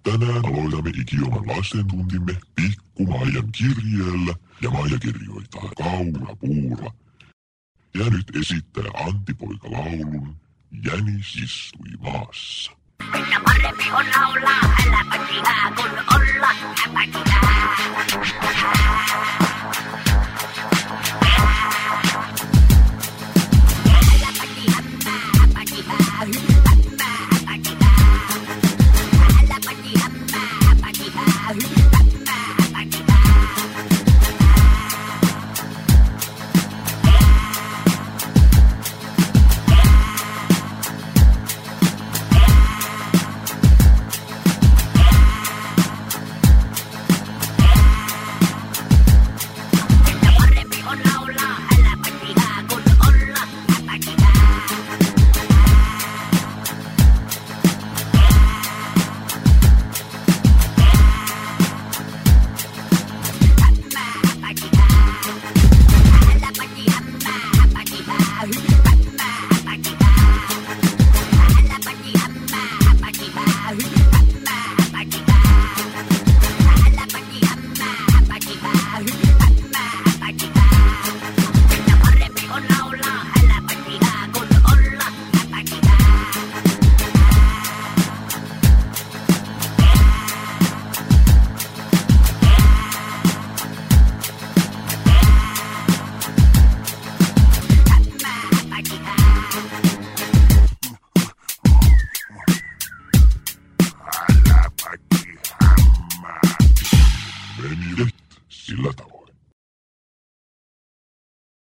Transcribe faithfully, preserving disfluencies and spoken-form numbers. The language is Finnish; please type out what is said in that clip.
Tänään aloitamme ikioman lastentuntimme Pikku Maijan kirjeellä ja Maija kirjoittaa Kaura Puura. Ja nyt esittää Antti-poika laulun Jänis istui maassa. Mitä parempi on laulaa